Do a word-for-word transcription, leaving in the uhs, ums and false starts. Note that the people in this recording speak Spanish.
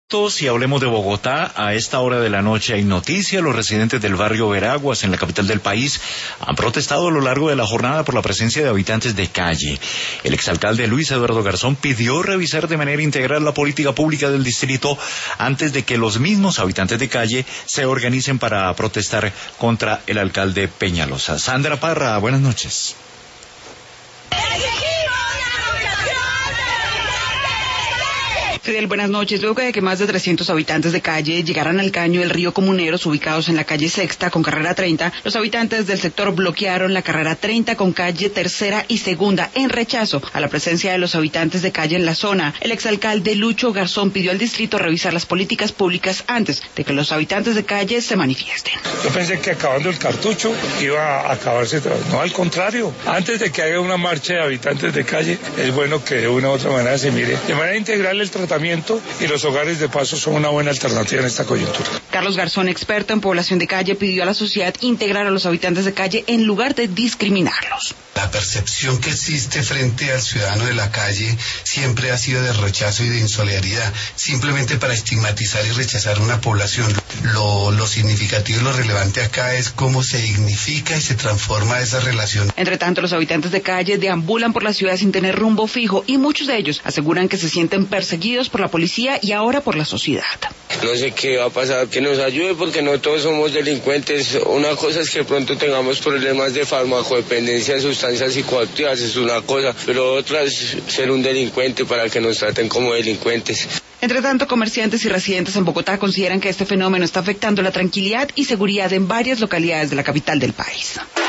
Si hablemos de Bogotá, a esta hora de la noche hay noticia. Los residentes del barrio Veraguas, en la capital del país, han protestado a lo largo de la jornada por la presencia de habitantes de calle. El exalcalde Luis Eduardo Garzón pidió revisar de manera integral la política pública del distrito antes de que los mismos habitantes de calle se organicen para protestar contra el alcalde Peñalosa. Sandra Parra, buenas noches. Fidel, buenas noches. Luego de que más de trescientos habitantes de calle llegaran al caño del río Comuneros, ubicados en la calle Sexta con carrera treinta, los habitantes del sector bloquearon la carrera treinta con calle Tercera y Segunda en rechazo a la presencia de los habitantes de calle en la zona. El exalcalde Lucho Garzón pidió al distrito revisar las políticas públicas antes de que los habitantes de calle se manifiesten. Yo pensé que acabando el cartucho iba a acabarse, no, al contrario. Antes de que haya una marcha de habitantes de calle, es bueno que de una u otra manera se mire de manera integral el tratamiento, y los hogares de paso son una buena alternativa en esta coyuntura. Carlos Garzón, experto en población de calle, pidió a la sociedad integrar a los habitantes de calle en lugar de discriminarlos. La percepción que existe frente al ciudadano de la calle siempre ha sido de rechazo y de insolidaridad, simplemente para estigmatizar y rechazar una población. Lo, lo significativo y lo relevante acá es cómo se dignifica y se transforma esa relación. Entre tanto, los habitantes de calle deambulan por la ciudad sin tener rumbo fijo y muchos de ellos aseguran que se sienten perseguidos por la policía y ahora por la sociedad. No sé qué va a pasar, que nos ayude porque no todos somos delincuentes. Una cosa es que pronto tengamos problemas de farmacodependencia de sustancias psicoactivas, es una cosa, pero otra es ser un delincuente para que nos traten como delincuentes. Entre tanto, comerciantes y residentes en Bogotá consideran que este fenómeno está afectando la tranquilidad y seguridad en varias localidades de la capital del país.